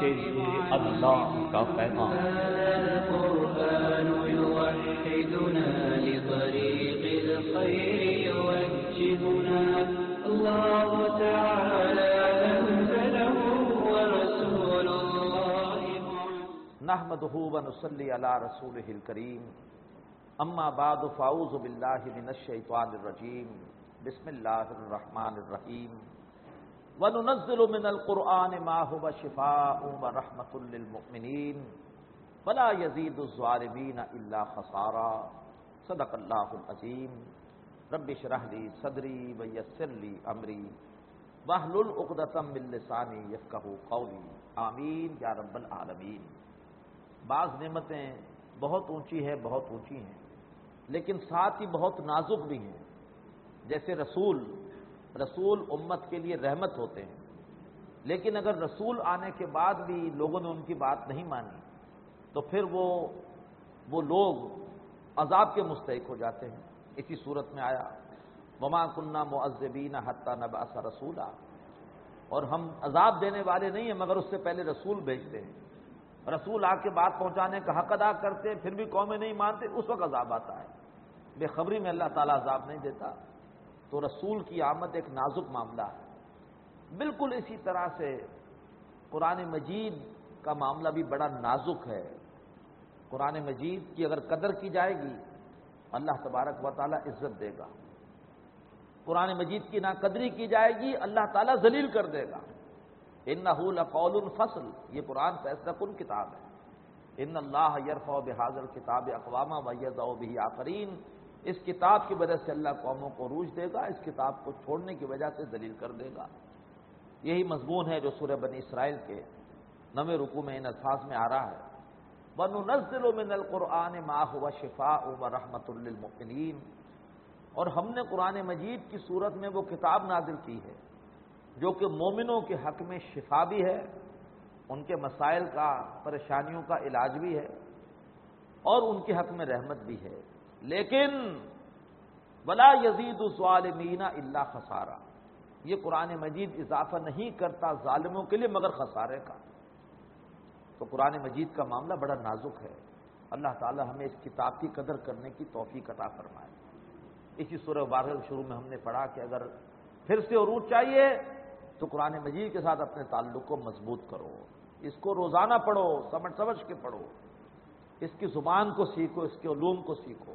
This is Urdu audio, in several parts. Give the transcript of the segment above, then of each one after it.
یہ اللہ کا پیغام۔ القرآن يوحدنا لطريق الخير يوجهنا الله تعالى أنزله ورسول الله نحمده ونصلي على رسوله الكريم اما بعد فاعوذ بالله من الشيطان الرجيم بسم الله الرحمن الرحيم وننزل من القرآن ما هو شفاء ورحمة للمؤمنين ولا يزيد الظالمين إلا خسارا صدق الله العظيم رب اشرح لي صدري ويسر لي أمري واحلل عقدة من لساني يفقهوا قولي آمین یا رب العالمین۔ بعض نعمتیں بہت اونچی ہیں، بہت اونچی ہیں، لیکن ساتھ ہی بہت نازک بھی ہیں۔ جیسے رسول امت کے لیے رحمت ہوتے ہیں، لیکن اگر رسول آنے کے بعد بھی لوگوں نے ان کی بات نہیں مانی تو پھر وہ لوگ عذاب کے مستحق ہو جاتے ہیں۔ اسی صورت میں آیا وما كنا معذبین حتی نبعث رسولا، اور ہم عذاب دینے والے نہیں ہیں مگر اس سے پہلے رسول بھیجتے ہیں۔ رسول آ کے بات پہنچانے کا حق ادا کرتے ہیں، پھر بھی قومیں نہیں مانتے، اس وقت عذاب آتا ہے۔ بے خبری میں اللہ تعالیٰ عذاب نہیں دیتا۔ تو رسول کی آمد ایک نازک معاملہ ہے۔ بالکل اسی طرح سے قرآن مجید کا معاملہ بھی بڑا نازک ہے۔ قرآن مجید کی اگر قدر کی جائے گی اللہ تبارک و تعالیٰ عزت دے گا، قرآن مجید کی ناقدری کی جائے گی اللہ تعالیٰ ذلیل کر دے گا۔ انہ لقول الفصل، یہ قرآن فیصلہ کن کتاب ہے۔ ان اللہ یرفع بہذا الکتاب اقواما ویضع بہ آخرین، اس کتاب کی وجہ سے اللہ قوموں کو عروج دے گا، اس کتاب کو چھوڑنے کی وجہ سے ذلیل کر دے گا۔ یہی مضمون ہے جو سورہ بنی اسرائیل کے 9ویں رکوع میں ان الفاظ میں آ رہا ہے وَنُنَزِّلُ مِنَ الْقُرْآنِ مَا هُوَ شِفَاءٌ وَرَحْمَةٌ لِّلْمُؤْمِنِينَ، اور ہم نے قرآن مجید کی صورت میں وہ کتاب نازل کی ہے جو کہ مومنوں کے حق میں شفا بھی ہے، ان کے مسائل کا، پریشانیوں کا علاج بھی ہے، اور ان کے حق میں رحمت بھی ہے۔ لیکن وَلَا يَزِيدُ الظَّالِمِينَ إِلَّا خَسَارًا، یہ قرآن مجید اضافہ نہیں کرتا ظالموں کے لیے مگر خسارے کا۔ تو قرآن مجید کا معاملہ بڑا نازک ہے۔ اللہ تعالی ہمیں اس کتاب کی قدر کرنے کی توفیق عطا فرمائے۔ اسی سورہ مبارکہ شروع میں ہم نے پڑھا کہ اگر پھر سے عروج چاہیے تو قرآن مجید کے ساتھ اپنے تعلق کو مضبوط کرو، اس کو روزانہ پڑھو، سمجھ کے پڑھو، اس کی زبان کو سیکھو، اس کے علوم کو سیکھو،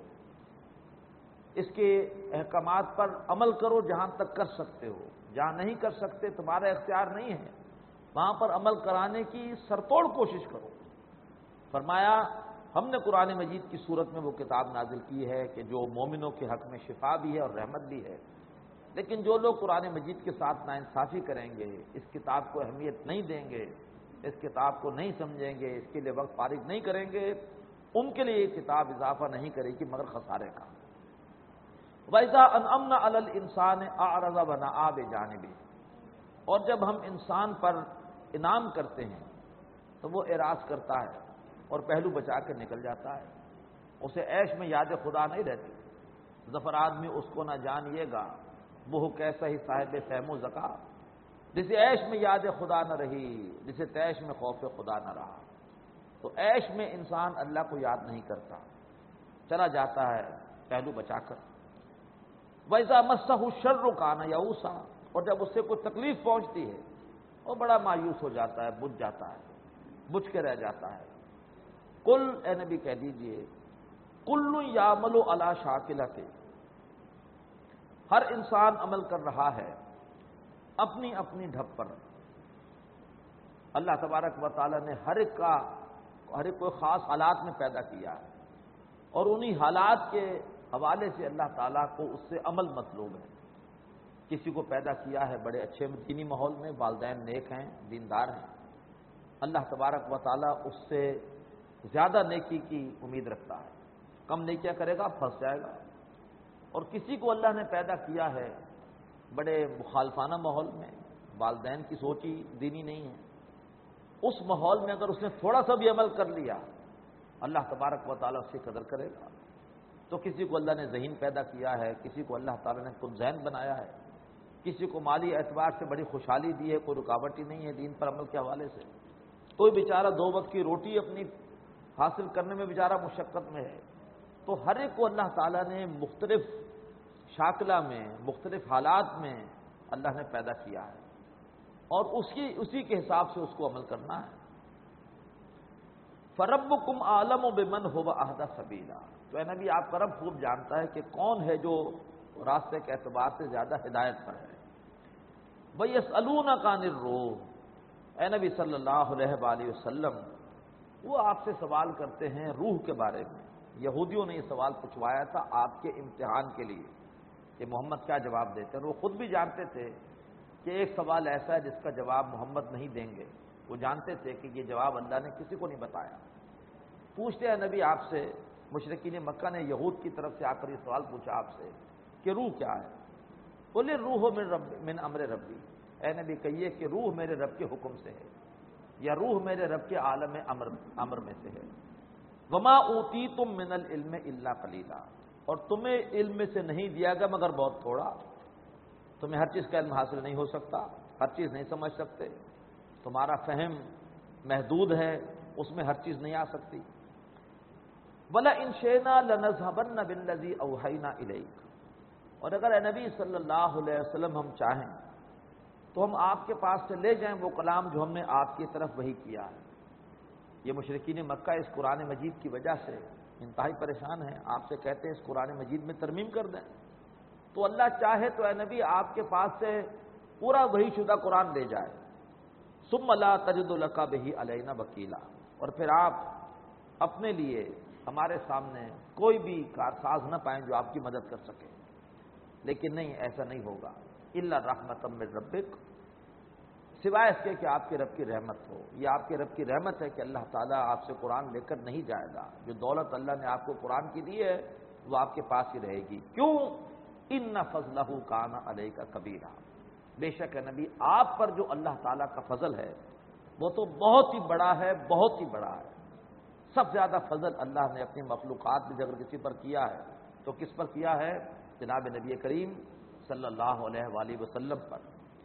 اس کے احکامات پر عمل کرو جہاں تک کر سکتے ہو۔ جہاں نہیں کر سکتے، تمہارا اختیار نہیں ہے، وہاں پر عمل کرانے کی سرتوڑ کوشش کرو۔ فرمایا ہم نے قرآن مجید کی صورت میں وہ کتاب نازل کی ہے کہ جو مومنوں کے حق میں شفا بھی ہے اور رحمت بھی ہے، لیکن جو لوگ قرآن مجید کے ساتھ ناانصافی کریں گے، اس کتاب کو اہمیت نہیں دیں گے، اس کتاب کو نہیں سمجھیں گے، اس کے لیے وقت فارغ نہیں کریں گے، ان کے لیے یہ کتاب اضافہ نہیں کرے گی مگر خسارے کا۔ وَإِذَا أَنْعَمْنَا عَلَى الْإِنسَانِ أَعْرَضَ وَنَأَىٰ بِجَانِبِهِ، اور جب ہم انسان پر انعام کرتے ہیں تو وہ اعراض کرتا ہے اور پہلو بچا کے نکل جاتا ہے۔ اسے عیش میں یاد خدا نہیں رہتی۔ ظفر آدمی اس کو نہ جانیے گا، وہ کیسا ہی صاحب فہم و ذکا، جسے عیش میں یاد خدا نہ رہی، جسے تیش میں خوف خدا نہ رہا۔ تو عیش میں انسان اللہ کو یاد نہیں کرتا، چلا جاتا ہے پہلو بچا کر۔ وَإِذَا مَسَّهُ الشَّرُّ كَانَ يَئُوسًا، اور جب اس سے کوئی تکلیف پہنچتی ہے وہ بڑا مایوس ہو جاتا ہے، بجھ جاتا ہے، بجھ کے رہ جاتا ہے۔ قل، اے نبی کہہ دیجئے، کل یعمل علی شاکلتہ، ہر انسان عمل کر رہا ہے اپنی اپنی ڈھب پر۔ اللہ تبارک و تعالی نے ہر ایک کو خاص حالات میں پیدا کیا ہے، اور انہی حالات کے حوالے سے اللہ تعالیٰ کو اس سے عمل مطلوب ہے۔ کسی کو پیدا کیا ہے بڑے اچھے دینی ماحول میں، والدین نیک ہیں، دیندار ہیں، اللہ تبارک و تعالیٰ اس سے زیادہ نیکی کی امید رکھتا ہے، کم نیکیاں کرے گا پھنس جائے گا۔ اور کسی کو اللہ نے پیدا کیا ہے بڑے مخالفانہ ماحول میں، والدین کی سوچ ہی دینی نہیں ہے، اس ماحول میں اگر اس نے تھوڑا سا بھی عمل کر لیا اللہ تبارک و تعالیٰ اس کی قدر کرے گا۔ تو کسی کو اللہ نے ذہین پیدا کیا ہے، کسی کو اللہ تعالیٰ نے کن ذہن بنایا ہے، کسی کو مالی اعتبار سے بڑی خوشحالی دی ہے، کوئی رکاوٹ ہی نہیں ہے دین پر عمل کے حوالے سے۔ کوئی بیچارہ 2 وقت کی روٹی اپنی حاصل کرنے میں بیچارہ مشقت میں ہے. تو ہر ایک کو اللہ تعالیٰ نے مختلف شاکلہ میں، مختلف حالات میں اللہ نے پیدا کیا ہے، اور اسی کے حساب سے اس کو عمل کرنا ہے. فَرَبُّكُمْ أَعْلَمُ بِمَنْ هُوَ أَهْدَىٰ سَبِيلًا. تو اے نبی آپ کا رب خوب جانتا ہے کہ کون ہے جو راستے کے اعتبار سے زیادہ ہدایت پر ہے. وَيَسْأَلُونَكَ عَنِ الرُّوحِ. اے نبی صلی اللہ علیہ وآلہ وسلم، وہ آپ سے سوال کرتے ہیں روح کے بارے میں. یہودیوں نے یہ سوال پوچھوایا تھا آپ کے امتحان کے لیے کہ محمد کیا جواب دیتے ہیں. وہ خود بھی جانتے تھے کہ ایک سوال ایسا ہے جس کا جواب محمد نہیں دیں گے. وہ جانتے تھے کہ یہ جواب اللہ نے کسی کو نہیں بتایا. پوچھتے ہیں نبی آپ سے، مشرکین مکہ نے یہود کی طرف سے آ کر یہ سوال پوچھا آپ سے کہ روح کیا ہے. بولے روح من امر ربی. اے نبی کہیے کہ روح میرے رب کے حکم سے ہے، یا روح میرے رب کے عالم امر میں سے ہے. وما اوتیتم من العلم الا قلیلا. اور تمہیں علم میں سے نہیں دیا گیا مگر بہت تھوڑا. تمہیں ہر چیز کا علم حاصل نہیں ہو سکتا، ہر چیز نہیں سمجھ سکتے، تمہارا فہم محدود ہے، اس میں ہر چیز نہیں آ سکتی. وَلَئِن شِئْنَا لَنَذْهَبَنَّ بِالَّذِي أَوْحَيْنَا إِلَيْكَ. اور اگر اے نبی صلی اللہ علیہ وسلم ہم چاہیں تو ہم آپ کے پاس سے لے جائیں وہ کلام جو ہم نے آپ کی طرف وحی کیا ہے. یہ مشرکین مکہ اس قرآن مجید کی وجہ سے انتہائی پریشان ہیں. آپ سے کہتے ہیں اس قرآن مجید میں ترمیم کر دیں. تو اللہ چاہے تو اے نبی آپ کے پاس سے پورا وحی شدہ قرآن لے جائے. ثم لا تجد لک بہ علینا وکیلا. اور پھر آپ اپنے لیے ہمارے سامنے کوئی بھی کارساز نہ پائیں جو آپ کی مدد کر سکے. لیکن نہیں، ایسا نہیں ہوگا. الا رحمۃ من ربک، سوائے اس کے کہ آپ کے رب کی رحمت ہو. یہ آپ کے رب کی رحمت ہے کہ اللہ تعالیٰ آپ سے قرآن لے کر نہیں جائے گا. جو دولت اللہ نے آپ کو قرآن کی دی ہے وہ آپ کے پاس ہی رہے گی. کیوں؟ ان فضلہ کان علیک کبیرا. بے شک ہے نبی آپ پر جو اللہ تعالیٰ کا فضل ہے وہ تو بہت ہی بڑا ہے، بہت ہی بڑا ہے. سب زیادہ فضل اللہ نے اپنی مخلوقات میں اگر کسی پر کیا ہے تو کس پر کیا ہے؟ جناب نبی کریم صلی اللہ علیہ وآلہ وسلم پر.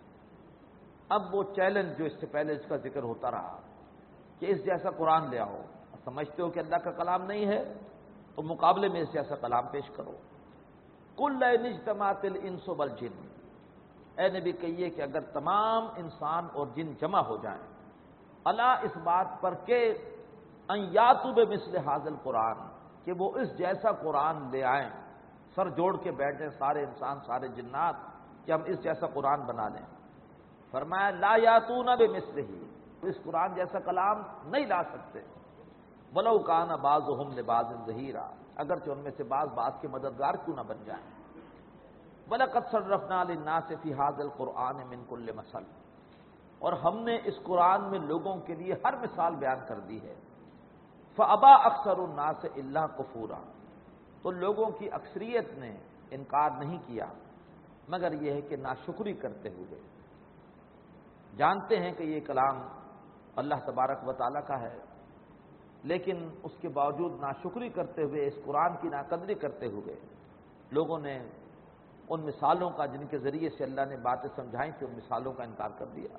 اب وہ چیلنج جو اس سے پہلے اس کا ذکر ہوتا رہا کہ اس جیسا قرآن لے آؤ. سمجھتے ہو کہ اللہ کا کلام نہیں ہے تو مقابلے میں اس جیسا کلام پیش کرو. قل لئن اجتمعت الانس والجن. اے نبی کہیے کہ اگر تمام انسان اور جن جمع ہو جائیں الا اس بات پر کہ ان یاتوا بمثل ھذا القرآن، کہ وہ اس جیسا قرآن لے آئیں، سر جوڑ کے بیٹھ جائیں سارے انسان سارے جنات کہ ہم اس جیسا قرآن بنا لیں. فرمایا لا یاتون بمثلہ، اس قرآن جیسا کلام نہیں لا سکتے. ولو کان بعضهم لبعض ظہیرا، اگرچہ ان میں سے بعض کے مددگار کیوں نہ بن جائیں. وَلَقَدْ صَرَّفْنَا لِلنَّاسِ فِي هَذَا الْقُرْآنِ مِنْ كُلِّ مَثَلٍ. اور ہم نے اس قرآن میں لوگوں کے لیے ہر مثال بیان کر دی ہے. فَأَبَى أَكْثَرُ النَّاسِ إِلَّا كُفُورًا. تو لوگوں کی اکثریت نے انکار نہیں کیا مگر یہ ہے کہ ناشکری کرتے ہوئے. جانتے ہیں کہ یہ کلام اللہ تبارک و تعالیٰ کا ہے لیکن اس کے باوجود ناشکری کرتے ہوئے، اس قرآن کی ناقدری کرتے ہوئے لوگوں نے ان مثالوں کا جن کے ذریعے سے اللہ نے باتیں سمجھائیں تھیں ان مثالوں کا انکار کر دیا.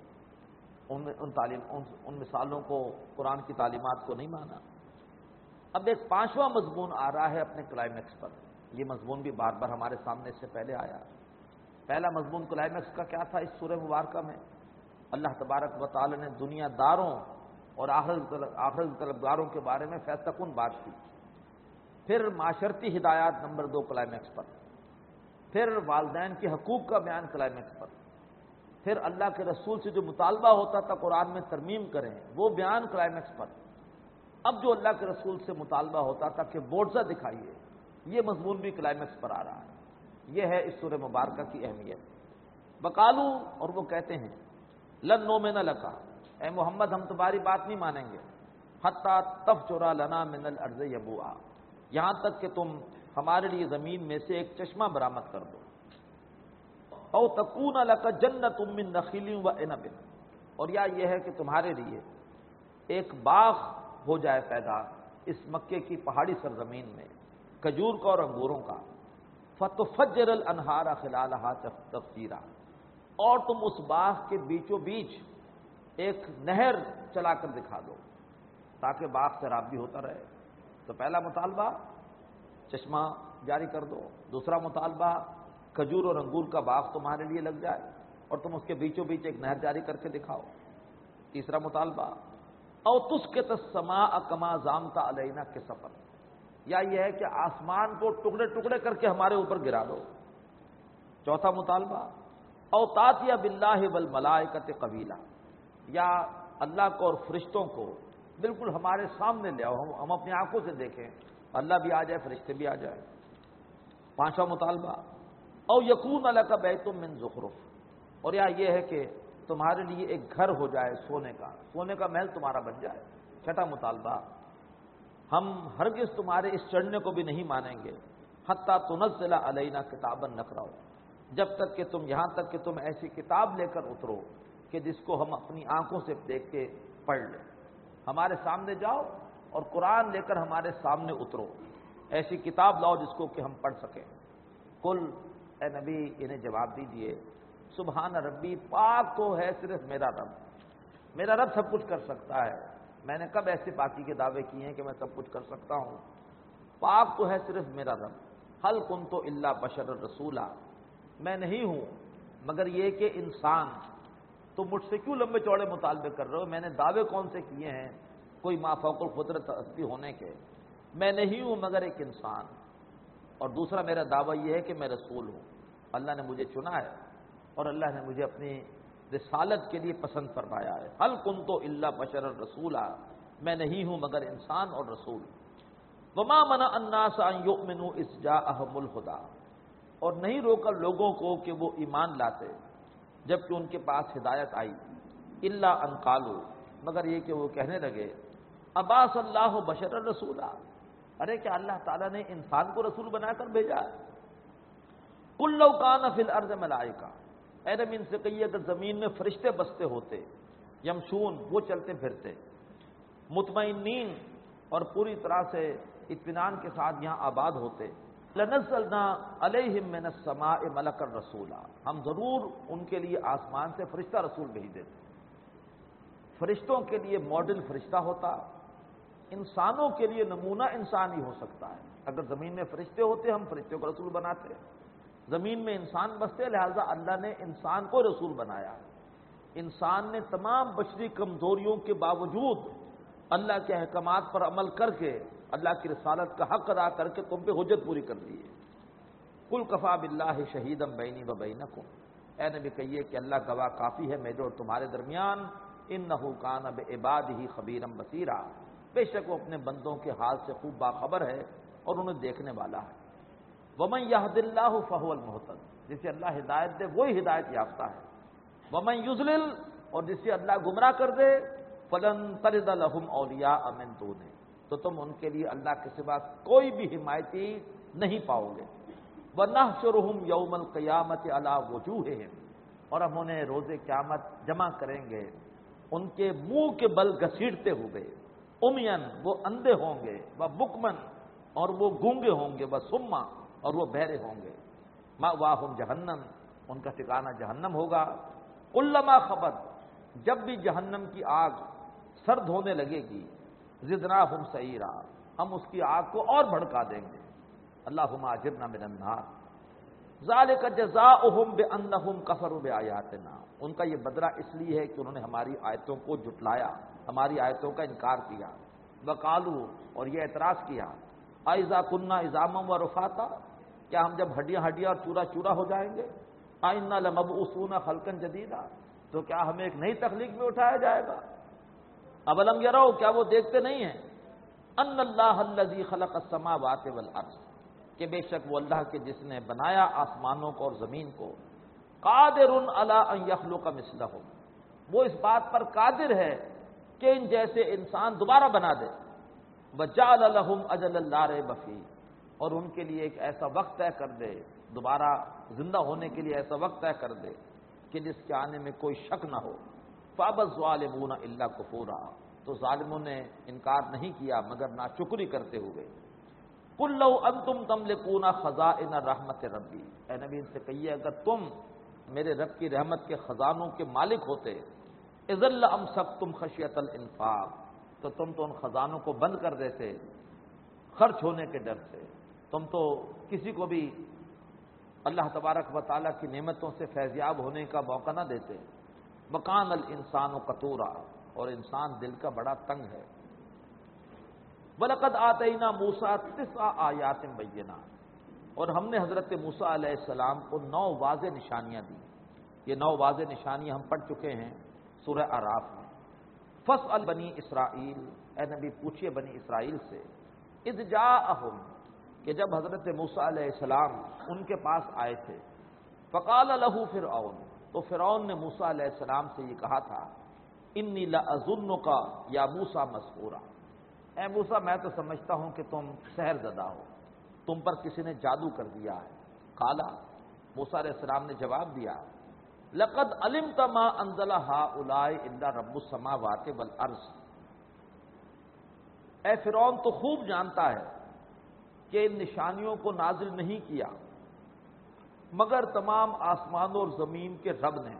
ان مثالوں کو، قرآن کی تعلیمات کو نہیں مانا. اب ایک 5واں مضمون آ رہا ہے اپنے کلائمیکس پر. یہ مضمون بھی بار بار ہمارے سامنے اس سے پہلے آیا. پہلا مضمون کلائمیکس کا کیا تھا؟ اس سورہ مبارکہ میں اللہ تبارک و تعالی نے دنیا داروں اور آخرت طلبگاروں کے بارے میں فیصلہ کن بات کی. پھر معاشرتی ہدایات نمبر 2 کلائمیکس پر. پھر والدین کے حقوق کا بیان کلائمیکس پر. پھر اللہ کے رسول سے جو مطالبہ ہوتا تھا قرآن میں ترمیم کریں وہ بیان کلائمیکس پر. اب جو اللہ کے رسول سے مطالبہ ہوتا تھا کہ معجزہ دکھائیے، یہ مضمون بھی کلائمیکس پر آ رہا ہے. یہ ہے اس سورہ مبارکہ کی اہمیت. وقالو، اور وہ کہتے ہیں لن نؤمن لک، اے محمد ہم تمہاری بات نہیں مانیں گے، حتی تفجر لنا من الارض یبوعا، یہاں تک کہ تم ہمارے لیے زمین میں سے ایک چشمہ برآمد کر دو. او تکون لک جنۃ من نخیل وعنب، اور یا یہ ہے کہ تمہارے لیے ایک باغ ہو جائے پیدا اس مکے کی پہاڑی سرزمین میں کھجور کا اور انگوروں کا. فتفجر الانہار خلالہا تفجیرا، اور تم اس باغ کے بیچوں بیچ ایک نہر چلا کر دکھا دو تاکہ باغ سیراب بھی ہوتا رہے۔ تو پہلا مطالبہ چشمہ جاری کر دو، دوسرا مطالبہ کھجور اور انگور کا باغ تمہارے لیے لگ جائے اور تم اس کے بیچوں بیچ ایک نہر جاری کر کے دکھاؤ۔ تیسرا مطالبہ او تسقط السماء کما زعمت علینا کسفا، یا یہ ہے کہ آسمان کو ٹکڑے ٹکڑے کر کے ہمارے اوپر گرا دو۔ چوتھا مطالبہ او تاتیا باللہ والملائکۃ قبیلا، یا اللہ کو اور فرشتوں کو بالکل ہمارے سامنے لے آؤ، ہم اپنی آنکھوں سے دیکھیں، اللہ بھی آ جائے فرشتے بھی آ جائے۔ پانچواں مطالبہ او یکون لک بیت من زخرف، اور یا یہ ہے کہ تمہارے لیے ایک گھر ہو جائے سونے کا محل تمہارا بن جائے۔ چھٹا مطالبہ ہم ہرگز تمہارے اس چڑھنے کو بھی نہیں مانیں گے حتی تنزل علینا کتابا نقرأ، جب تک کہ تم یہاں تک کہ تم ایسی کتاب لے کر اترو کہ جس کو ہم اپنی آنکھوں سے دیکھ کے پڑھ لیں۔ ہمارے سامنے جاؤ اور قرآن لے کر ہمارے سامنے اترو، ایسی کتاب لاؤ جس کو کہ ہم پڑھ سکیں۔ قل، اے نبی انہیں جواب دیجئے، سبحان ربی، پاک تو ہے صرف میرا رب سب کچھ کر سکتا ہے۔ میں نے کب ایسے پاکی کے دعوے کیے ہیں کہ میں سب کچھ کر سکتا ہوں؟ پاک تو ہے صرف میرا رب۔ حل کنت الا بشر رسولا، میں نہیں ہوں مگر یہ کہ انسان۔ تو مجھ سے کیوں لمبے چوڑے مطالبے کر رہے ہو؟ میں نے دعوے کون سے کیے ہیں کوئی مافوق القدرت ہستی ہونے کے؟ میں نہیں ہوں مگر ایک انسان۔ اور دوسرا میرا دعویٰ یہ ہے کہ میں رسول ہوں، اللہ نے مجھے چنا ہے اور اللہ نے مجھے اپنی رسالت کے لیے پسند فرمایا ہے۔ حل کنت الا بشر رسولا، میں نہیں ہوں مگر انسان اور رسول۔ وما منع الناس ان یؤمنوا اذ جاءهم الہدی، اور نہیں روکا لوگوں کو کہ وہ ایمان لاتے جبکہ ان کے پاس ہدایت آئی۔ الا ان قالوا، مگر یہ کہ وہ کہنے لگے ابعث اللہ بشر رسولا، ارے کیا اللہ تعالیٰ نے انسان کو رسول بنا کر بھیجا ہے؟ قل لو کان فی الارض ملائکہ، اے نبی ان سے کہیے اگر زمین میں فرشتے بستے ہوتے، یمشون وہ چلتے پھرتے، مطمئنین اور پوری طرح سے اطمینان کے ساتھ یہاں آباد ہوتے، لنزلنا علیہم من السماء ملکا رسولا، ہم ضرور ان کے لیے آسمان سے فرشتہ رسول بھیج دیتے۔ فرشتوں کے لیے ماڈل فرشتہ ہوتا، انسانوں کے لیے نمونہ انسان ہی ہو سکتا ہے۔ اگر زمین میں فرشتے ہوتے ہم فرشتوں کو رسول بناتے، زمین میں انسان بستے لہذا اللہ نے انسان کو رسول بنایا۔ انسان نے تمام بشری کمزوریوں کے باوجود اللہ کے احکامات پر عمل کر کے اللہ کی رسالت کا حق ادا کر کے تم پہ حجت پوری کر دی ہے۔ قل کفی باللہ شہیدا بینی و بینکم، اے نبی کہیے کہ اللہ گواہ کافی ہے میرے اور تمہارے درمیان، انہ کان بعبادہ خبیرا بصیرا، بے شک وہ اپنے بندوں کے حال سے خوب باخبر ہے اور انہیں دیکھنے والا ہے۔ ومن یہد اللہ فہو المہتد، جسے اللہ ہدایت دے وہی ہدایت یافتہ ہے۔ ومن یضلل، اور جسے اللہ گمراہ کر دے، فلن تجد لہم اولیاء من دونہ، تو تم ان کے لیے اللہ کے سوا کوئی بھی حمایتی نہیں پاؤ گے۔ وَنَحْشُرُهُمْ يَوْمَ الْقِيَامَةِ عَلَى وُجُوهِهِمْ، اور ہم انہیں روز قیامت جمع کریں گے ان کے منہ کے بل گھسیٹتے ہوئے، امین وہ اندھے ہوں گے، وَبُكْمًا اور وہ گونگے ہوں گے، وَصُمًّا اور وہ بہرے ہوں گے، مَأْوَاهُمْ جہنم ان کا ٹھکانہ جہنم ہوگا۔ كُلَّمَا خَبَتْ، جب بھی جہنم کی آگ سرد ہونے لگے گی، زدناہم سعیرا، ہم اس کی آگ کو اور بھڑکا دیں گے۔ اللہم اجرنا من النار۔ ذالک جزاؤہم بانہم کفروا بآیاتنا، ان کا یہ بدلہ اس لیے ہے کہ انہوں نے ہماری آیتوں کو جھٹلایا، ہماری آیتوں کا انکار کیا۔ وقالوا اور یہ اعتراض کیا، اذا كنا عظاما ورفاتا، کیا ہم جب ہڈیاں اور چورا چورا ہو جائیں گے، انا لمبعوثون خلقا جدیدا، تو کیا ہمیں ایک نئی تخلیق میں اٹھایا جائے گا؟ اولم یروا، کیا وہ دیکھتے نہیں ہیں، ان اللہ الذی خلق السماوات والارض، کہ بے شک وہ اللہ کے جس نے بنایا آسمانوں کو اور زمین کو، قادر علی ان یخلق مثلہم، وہ اس بات پر قادر ہے کہ ان جیسے انسان دوبارہ بنا دے، وجعل لہم اجلا لا ریب فیہ، اور ان کے لیے ایک ایسا وقت طے کر دے، دوبارہ زندہ ہونے کے لیے ایسا وقت طے کر دے کہ جس کے آنے میں کوئی شک نہ ہو۔ فَأَبَى الظَّالِمُونَ إِلَّا كُفُورًا، تو ظالموں نے انکار نہیں کیا مگر ناشکری کرتے ہوئے۔ قُل لَّوْ أَنتُمْ تَمْلِكُونَ خَزَائِنَ رَحْمَتِ رَبِّي، اے نبی ان سے کہیے اگر تم میرے رب کی رحمت کے خزانوں کے مالک ہوتے، اذا لامسکتم خشیۃ الانفاق، تو تم تو ان خزانوں کو بند کر دیتے خرچ ہونے کے ڈر سے، تم تو کسی کو بھی اللہ تبارک و تعالیٰ کی نعمتوں سے فیضیاب ہونے کا موقع نہ دیتے۔ وکان الانسان قتورا، اور انسان دل کا بڑا تنگ ہے۔ وَلَقَدْ آتَيْنَا مُوسَىٰ 9 آیات بینات، اور ہم نے حضرت موسیٰ علیہ السلام کو 9 واضح نشانیاں دی۔ یہ 9 واضح نشانیاں ہم پڑھ چکے ہیں سورہ اعراف میں۔ فَاسْأَلْ بنی اسرائیل، اے نبی پوچھئے بنی اسرائیل سے، اذ جاءہم، کہ جب حضرت موسیٰ علیہ السلام ان کے پاس آئے تھے، فقال لہ فرعون، تو فرعون نے موسیٰ علیہ السلام سے یہ کہا تھا، انی لأظنک یا موسیٰ مسحورا، اے موسیٰ میں تو سمجھتا ہوں کہ تم سحر زدہ ہو، تم پر کسی نے جادو کر دیا ہے۔ قالا، موسیٰ علیہ السلام نے جواب دیا، لقد علمت ما انزل ہؤلاء الا رب السماوات والارض، اے فرعون تو خوب جانتا ہے کہ ان نشانیوں کو نازل نہیں کیا مگر تمام آسمانوں اور زمین کے رب نے،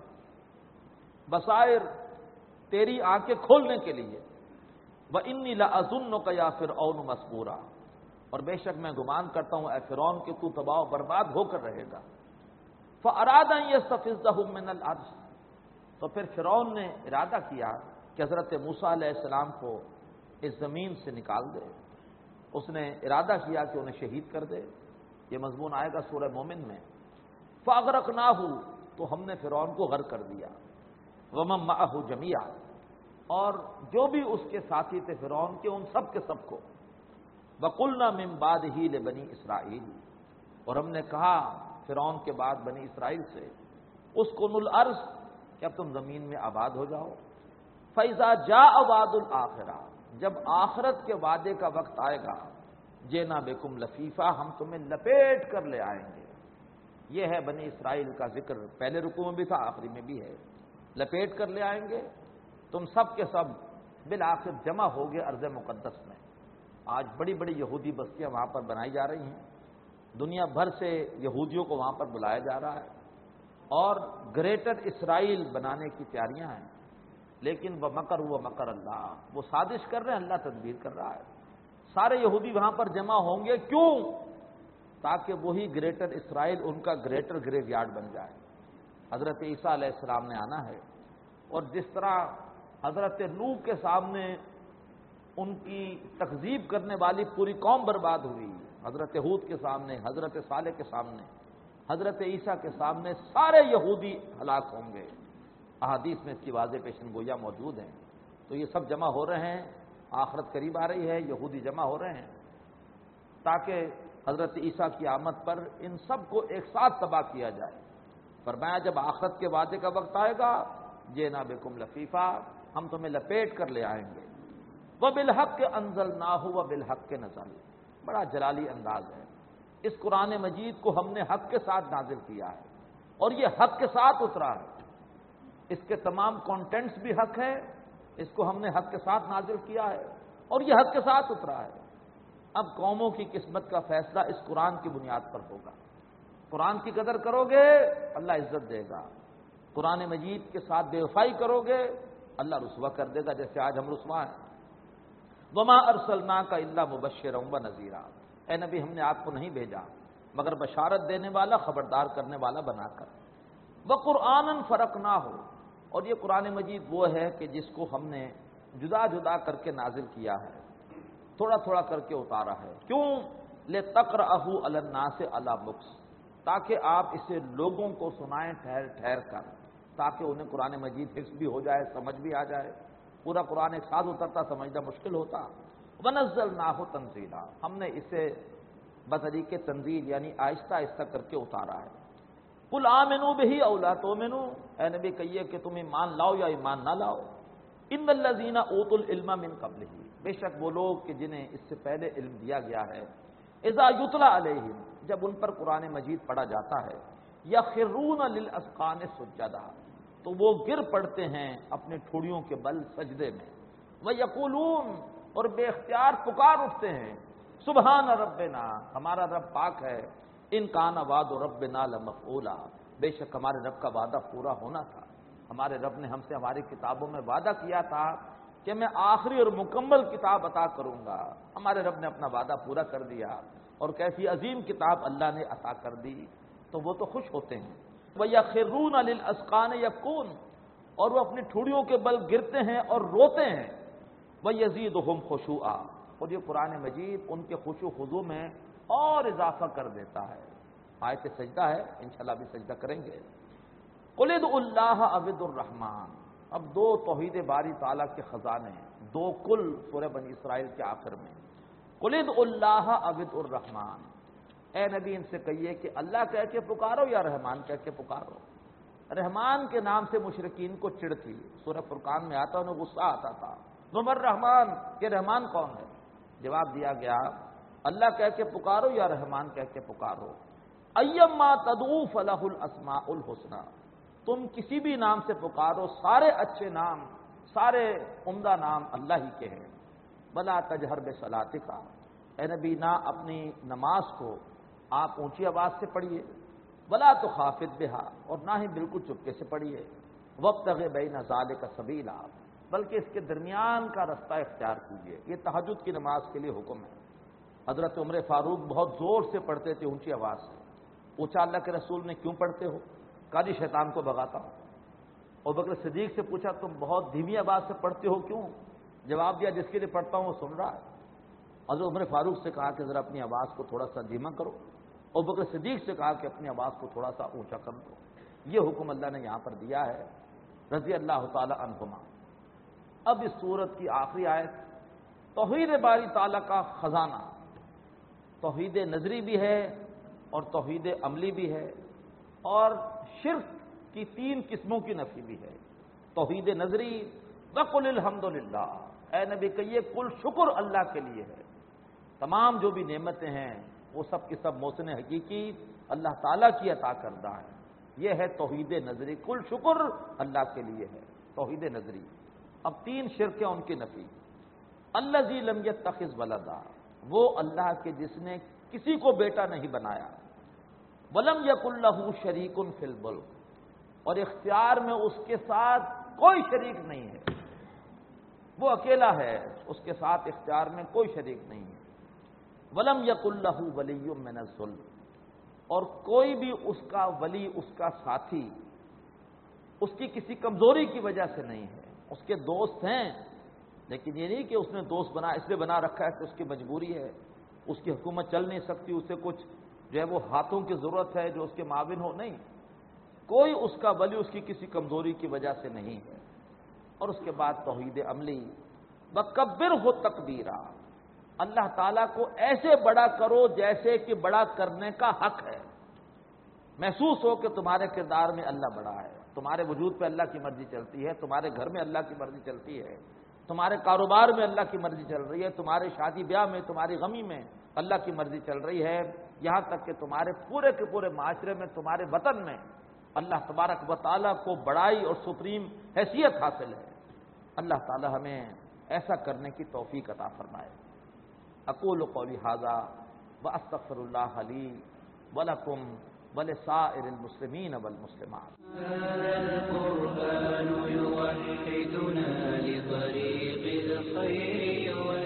بصائر تیری آنکھیں کھولنے کے لیے۔ وَإِنِّي لَأَظُنُّكَ يَا فِرْعَوْنُ مَسْحُورًا، اور بے شک میں گمان کرتا ہوں اے فرعون کہ تو تباہ و برباد ہو کر رہے گا۔ فَأَرَادَ أَن يَسْتَفِزَّهُم مِّنَ الْأَرْضِ، تو پھر فرعون نے ارادہ کیا کہ حضرت موسیٰ علیہ السلام کو اس زمین سے نکال دے، اس نے ارادہ کیا کہ انہیں شہید کر دے۔ یہ مضمون آئے گا سورہ مومن میں۔ فَأَغْرَقْنَاهُ، تو ہم نے فرعون کو غرق کر دیا، وَمَن مَّعَهُ جَمِيعًا، اور جو بھی اس کے ساتھی تھے فرعون کے ان سب کے سب کو۔ وَقُلْنَا مِن بَعْدِهِ لِبَنِي إِسْرَائِيلَ، اور ہم نے کہا فرعون کے بعد بنی اسرائیل سے، اسْكُنُوا الْأَرْضَ، کہ اب تم زمین میں آباد ہو جاؤ۔ فَإِذَا جَاءَ وَعْدُ الْآخِرَةِ، جب آخرت کے وعدے کا وقت آئے گا، جِئْنَا بِكُمْ لَفِيفًا، ہم تمہیں لپیٹ کر لے آئیں گے۔ یہ ہے بنی اسرائیل کا ذکر، پہلے رکوع میں بھی تھا آخری میں بھی ہے، لپیٹ کر لے آئیں گے۔ تم سب کے سب بالآخر جمع ہو گئے ارض مقدس میں۔ آج بڑی بڑی یہودی بستیاں وہاں پر بنائی جا رہی ہیں، دنیا بھر سے یہودیوں کو وہاں پر بلایا جا رہا ہے، اور گریٹر اسرائیل بنانے کی تیاریاں ہیں، لیکن وہ مکر ہوا مکر اللہ، وہ سازش کر رہے ہیں، اللہ تدبیر کر رہا ہے۔ سارے یہودی وہاں پر جمع ہوں گے، کیوں؟ تاکہ وہی گریٹر اسرائیل ان کا گریٹر گریو یارڈ بن جائے۔ حضرت عیسیٰ علیہ السلام نے آنا ہے، اور جس طرح حضرت نوح کے سامنے ان کی تکذیب کرنے والی پوری قوم برباد ہوئی، حضرت ہود کے سامنے، حضرت صالح کے سامنے، حضرت عیسیٰ کے سامنے سارے یہودی ہلاک ہوں گے۔ احادیث میں اس کی واضح پیشن گویاں موجود ہیں۔ تو یہ سب جمع ہو رہے ہیں، آخرت قریب آ رہی ہے، یہودی جمع ہو رہے ہیں تاکہ حضرت عیسیٰ کی آمد پر ان سب کو ایک ساتھ تباہ کیا جائے۔ فرمایا جب آخرت کے وعدے کا وقت آئے گا، جِئْنَا بِكُمْ لَفِيفًا، ہم تمہیں لپیٹ کر لے آئیں گے۔ وَبِالْحَقِّ أَنزَلْنَاهُ وَبِالْحَقِّ نَزَلَ، بڑا جلالی انداز ہے۔ اس قرآن مجید کو ہم نے حق کے ساتھ نازل کیا ہے، اور یہ حق کے ساتھ اترا ہے، اس کے تمام کانٹینٹس بھی حق ہے، اس کو ہم نے حق کے ساتھ نازل کیا ہے، اور یہ حق کے ساتھ اترا ہے۔ اب قوموں کی قسمت کا فیصلہ اس قرآن کی بنیاد پر ہوگا۔ قرآن کی قدر کرو گے، اللہ عزت دے گا۔ قرآن مجید کے ساتھ بے وفائی کرو گے، اللہ رسوا کر دے گا، جیسے آج ہم رسوا ہیں۔ وما ارسلناک الا مبشرا ونذیرا، اے نبی ہم نے آپ کو نہیں بھیجا مگر بشارت دینے والا، خبردار کرنے والا بنا کر۔ وقرآنا فرقناہ، اور یہ قرآن مجید وہ ہے کہ جس کو ہم نے جدا جدا کر کے نازل کیا ہے، تھوڑا تھوڑا کر کے اتارا ہے۔ کیوں؟ لتقرأہ علی الناس علی مکث، تاکہ آپ اسے لوگوں کو سنائیں ٹھہر ٹھہر کر، تاکہ انہیں قرآن مجید حفظ بھی ہو جائے، سمجھ بھی آ جائے۔ پورا قرآن ایک ساتھ اترتا سمجھنا مشکل ہوتا۔ وَنَزَّلْنَاهُ تَنزِيلًا، ہم نے اسے بطریق تنزیل یعنی آہستہ آہستہ کر کے اتارا ہے۔ قُلْ آمِنُوا بِهِ أَوْ لَا تُؤْمِنُوا، اے نبی کہیے کہ تم ایمان لاؤ یا ایمان نہ لاؤ۔ إِنَّ الَّذِينَ أُوتُوا الْعِلْمَ مِنْ قَبْلِهِ، بے شک وہ لوگ کہ جنہیں اس سے پہلے علم دیا گیا ہے، اذا یتلی علیہم، جب ان پر قرآن مجید پڑھا جاتا ہے، یخرون للاذقان سجدا، تو وہ گر پڑتے ہیں اپنے ٹھوڑیوں کے بل سجدے میں، ویقولون، اور بے اختیار پکار اٹھتے ہیں، سبحان ربنا، ہمارا رب پاک ہے، ان کان وعد ربنا لمفعولا، بے شک ہمارے رب کا وعدہ پورا ہونا تھا۔ ہمارے رب نے ہم سے ہماری کتابوں میں وعدہ کیا تھا کہ میں آخری اور مکمل کتاب عطا کروں گا. ہمارے رب نے اپنا وعدہ پورا کر دیا اور کیسی عظیم کتاب اللہ نے عطا کر دی, تو وہ تو خوش ہوتے ہیں. وَيَخِرُّونَ لِلْأَذْقَانِ يَبْكُونَ, اور وہ اپنی ٹھوڑیوں کے بل گرتے ہیں اور روتے ہیں. وَيَزِيدُهُمْ خُشُوعًا, اور یہ قرآن مجید ان کے خشوع خضوع میں اور اضافہ کر دیتا ہے. آیت سجدہ ہے, انشاءاللہ بھی سجدہ کریں گے. قُلِ ادْعُوا اللَّهَ أَوِ ادْعُوا الرَّحْمَٰنَ. اب دو توحید باری تعالیٰ کے خزانے ہیں, دو کل سورہ بنی اسرائیل کے آخر میں. قُلِ ادْعُوا اللَّهَ أَوِ ادْعُوا الرَّحْمَٰنَ. اے نبی ان سے کہیے کہ اللہ کہہ کے پکارو یا رحمان کہہ کے پکارو. رحمان کے نام سے مشرکین کو چڑ تھی, سورہ فرقان میں آتا انہیں غصہ آتا تھا. نمر رحمان, کہ رحمان کون ہے؟ جواب دیا گیا اللہ کہہ کے پکارو یا رحمان کہہ کے پکارو. ایما تدعو فلہ الاسماء الحسنی, تم کسی بھی نام سے پکارو, سارے اچھے نام, سارے عمدہ نام اللہ ہی کے ہیں. بلا تجہر بصلاتک, اے نبی نہ اپنی نماز کو آپ اونچی آواز سے پڑھیے. ولا تخافت بہا, اور نہ ہی بالکل چپکے سے پڑھیے. وابتغ بین ذالک سبیلا, بلکہ اس کے درمیان کا رستہ اختیار کیجیے. یہ تہجد کی نماز کے لیے حکم ہے. حضرت عمر فاروق بہت زور سے پڑھتے تھے اونچی آواز سے. پوچھا اللہ کے رسول نے کیوں پڑھتے ہو؟ کہا جی شیطان کو بھگاتا ہوں. اور بکر صدیق سے پوچھا تم بہت دھیمی آواز سے پڑھتے ہو کیوں؟ جواب دیا جس کے لیے پڑھتا ہوں وہ سن رہا ہے. حضرت عمر فاروق سے کہا کہ ذرا اپنی آواز کو تھوڑا سا دھیما کرو, اور بکر صدیق سے کہا کہ اپنی آواز کو تھوڑا سا اونچا کر دو. یہ حکم اللہ نے یہاں پر دیا ہے رضی اللہ تعالی عنہما. اب اس سورت کی آخری آیت توحید باری تعالیٰ کا خزانہ, توحید نظری بھی ہے اور توحید عملی بھی ہے, اور شرک کی 3 قسموں کی نفی بھی ہے. توحید نظری وقل الحمدللہ, اے نبی کہیے کل شکر اللہ کے لیے ہے. تمام جو بھی نعمتیں ہیں وہ سب کی سب محسن حقیقی اللہ تعالیٰ کی عطا کردہ ہے. یہ ہے توحید نظری, کل شکر اللہ کے لیے ہے توحید نظری. اب 3 شرک ہیں ان کی نفی. الذی لم یتخذ ولدا, وہ اللہ کے جس نے کسی کو بیٹا نہیں بنایا. ولم یکن لہ شریک فی الملک, اور اختیار میں اس کے ساتھ کوئی شریک نہیں ہے. وہ اکیلا ہے, اس کے ساتھ اختیار میں کوئی شریک نہیں ہے. ولم یکن لہ ولی من الذل, اور کوئی بھی اس کا ولی, اس کا ساتھی اس کی کسی کمزوری کی وجہ سے نہیں ہے. اس کے دوست ہیں لیکن یہ نہیں کہ اس نے دوست بنا اس لیے بنا رکھا ہے کہ اس کی مجبوری ہے, اس کی حکومت چل نہیں سکتی, اسے کچھ جو ہے وہ ہاتھوں کی ضرورت ہے جو اس کے معاون ہو. نہیں, کوئی اس کا ولی اس کی کسی کمزوری کی وجہ سے نہیں ہے. اور اس کے بعد توحید عملی وکبرہ تکبیرا, اللہ تعالیٰ کو ایسے بڑا کرو جیسے کہ بڑا کرنے کا حق ہے. محسوس ہو کہ تمہارے کردار میں اللہ بڑا ہے, تمہارے وجود پہ اللہ کی مرضی چلتی ہے, تمہارے گھر میں اللہ کی مرضی چلتی ہے, تمہارے کاروبار میں اللہ کی مرضی چل رہی ہے, تمہارے شادی بیاہ میں, تمہاری غمی میں اللہ کی مرضی چل رہی ہے, یہاں تک کہ تمہارے پورے کے پورے معاشرے میں, تمہارے وطن میں اللہ تبارک و تعالیٰ کو بڑائی اور سپریم حیثیت حاصل ہے. اللہ تعالیٰ ہمیں ایسا کرنے کی توفیق عطا فرمائے. اقول قولی ھذا واستغفر اللہ لی ولکم ولسائر المسلمین والمسلمات. هذا القرآن يوحدنا لطريق الخير